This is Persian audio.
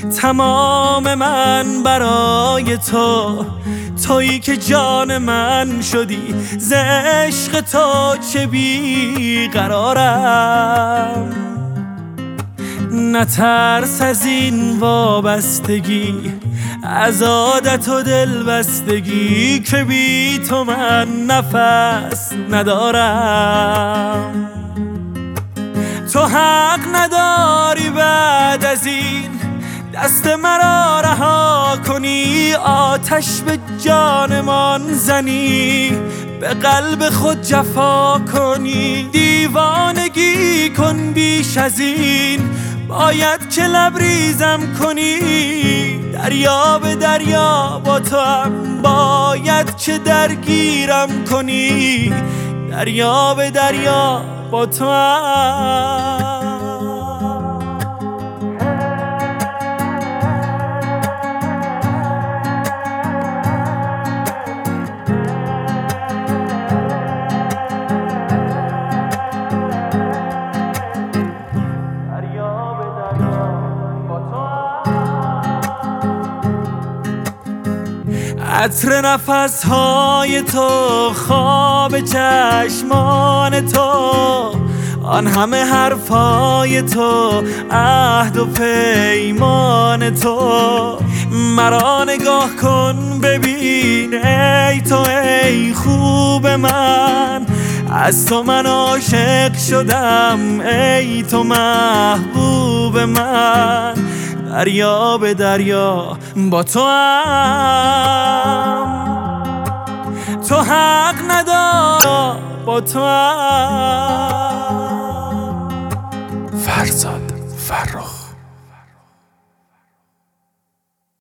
تمام من برای تو، تویی که جان من شدی، ز عشق تو چه بیقرارم. نترس از این وابستگی، از عادت و دلبستگی، که بی تو من نفس ندارم. تو حق نداری بعد از این دست مرا رها کنی، آتش به جانمان زنی، به قلب خود جفا کنی. دیوانگی کن بیش از این، باید که لبریزم کنی. دریا به دریا با تو هم باید که درگیرم کنی. دریا به دریا با تو هم. عطر نفسهای تو، خواب چشمان تو، آن همه حرفای تو، عهد و پیمان تو. مرا نگاه کن ببین ای تو، ای خوب من، از تو من عاشق شدم، ای تو محبوب من. دریا به دریا با تو هم، تو حق نداری با تو هم. فرزاد فرخ.